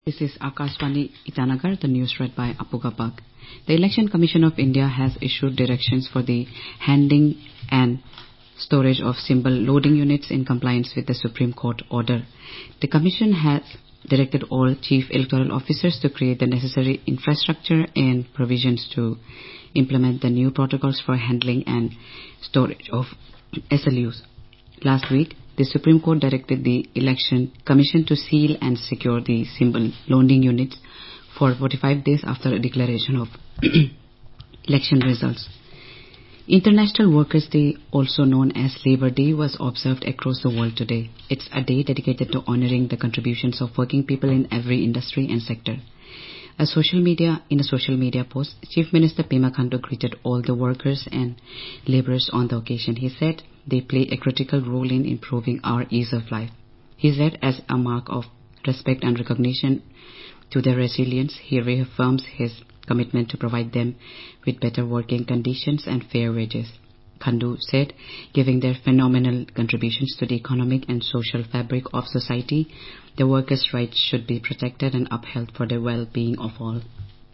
This is Akashvani Itanagar, the news read by Apugapag. The Election Commission of India has issued directions for the handling and storage of symbol loading units in compliance with the Supreme Court order. The Commission has directed all Chief Electoral Officers to create the necessary infrastructure and provisions to implement the new protocols for handling and storage of SLUs. Last week, the Supreme Court directed the Election Commission to seal and secure the symbol loading units for 45 days after a declaration of election results. International Workers' Day, also known as Labor Day, was observed across the world today. It's a day dedicated to honoring the contributions of working people in every industry and sector. In a social media post, Chief Minister Pema Khandu greeted all the workers and laborers on the occasion. He said they play a critical role in improving our ease of life. He said as a mark of respect and recognition to their resilience, he reaffirms his commitment to provide them with better working conditions and fair wages. Khandu said, giving their phenomenal contributions to the economic and social fabric of society, the workers' rights should be protected and upheld for the well-being of all.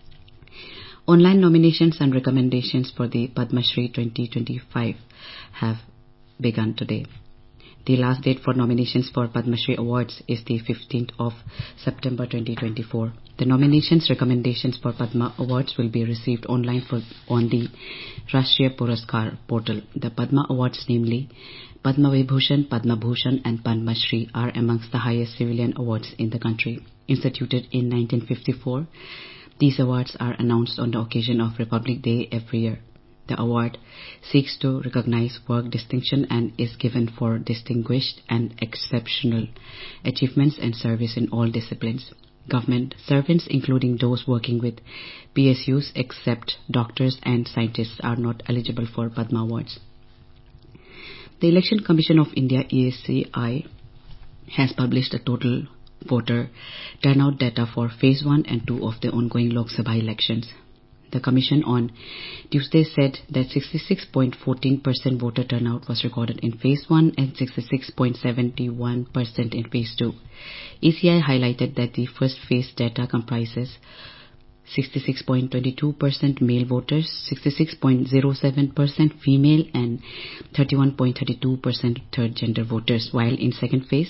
Online nominations and recommendations for the Padma Shri 2025 have begun today. The last date for nominations for Padma Shri Awards is the 15th of September 2024. The nominations recommendations for Padma Awards will be received online on the Rashtriya Puraskar portal. The Padma Awards, namely Padma Vibhushan, Padma Bhushan and Padma Shri, are amongst the highest civilian awards in the country. Instituted in 1954, these awards are announced on the occasion of Republic Day every year. The award seeks to recognize work distinction and is given for distinguished and exceptional achievements and service in all disciplines. Government servants, including those working with PSUs, except doctors and scientists, are not eligible for Padma Awards. The Election Commission of India (ESCI) has published a total voter turnout data for Phase 1 and 2 of the ongoing Lok Sabha elections. The Commission on Tuesday said that 66.14% voter turnout was recorded in Phase 1 and 66.71% in Phase 2. ECI highlighted that the first phase data comprises 66.22% male voters, 66.07% female and 31.32% third gender voters, while in second phase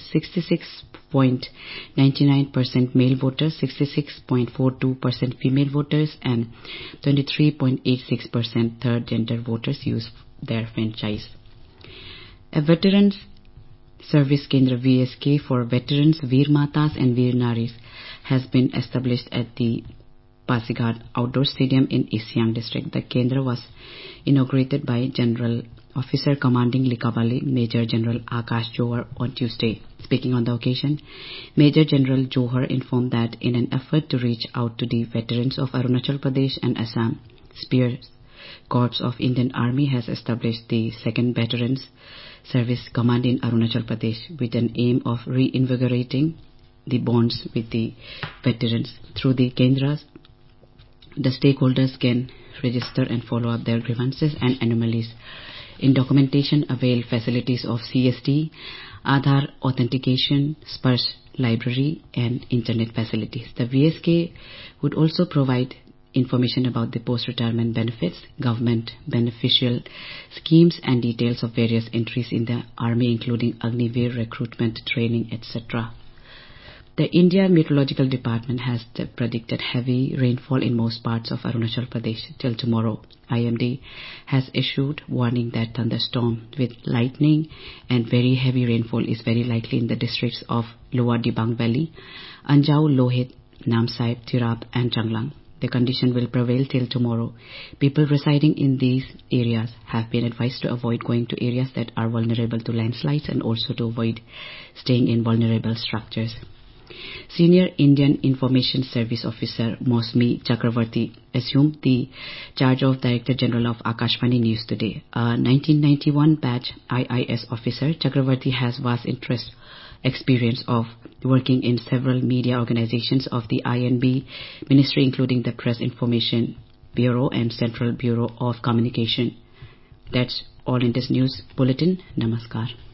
66.99% male voters, 66.42% female voters and 23.86% third gender voters used their franchise. A Veterans Service Kendra VSK for veterans, Veer Matas and Veer Naris has been established at the Pasighat Outdoor Stadium in East Siang District. The Kendra was inaugurated by General Officer Commanding Likavali Major General Akash Johar on Tuesday. Speaking on the occasion, Major General Johar informed that in an effort to reach out to the veterans of Arunachal Pradesh and Assam, Spear Corps of Indian Army has established the 2nd Veterans Service Command in Arunachal Pradesh with an aim of reinvigorating the bonds with the veterans. Through the Kendras, the stakeholders can register and follow up their grievances and anomalies. In documentation, avail facilities of CST, Aadhaar authentication, Sparsh library and internet facilities. The VSK would also provide information about the post-retirement benefits, government beneficial schemes and details of various entries in the army including Agniveer recruitment, training, etc. The India Meteorological Department has predicted heavy rainfall in most parts of Arunachal Pradesh till tomorrow. IMD has issued warning that thunderstorm with lightning and very heavy rainfall is very likely in the districts of Lower Dibang Valley, Anjao, Lohit, Namsai, Tirap and Changlang. The condition will prevail till tomorrow. People residing in these areas have been advised to avoid going to areas that are vulnerable to landslides and also to avoid staying in vulnerable structures. Senior Indian Information Service Officer Mosmi Chakravarti assumed the charge of Director General of Akashvani News today. A 1991 batch IIS officer, Chakravarti has vast experience of working in several media organizations of the INB Ministry, including the Press Information Bureau and Central Bureau of Communication. That's all in this news bulletin. Namaskar.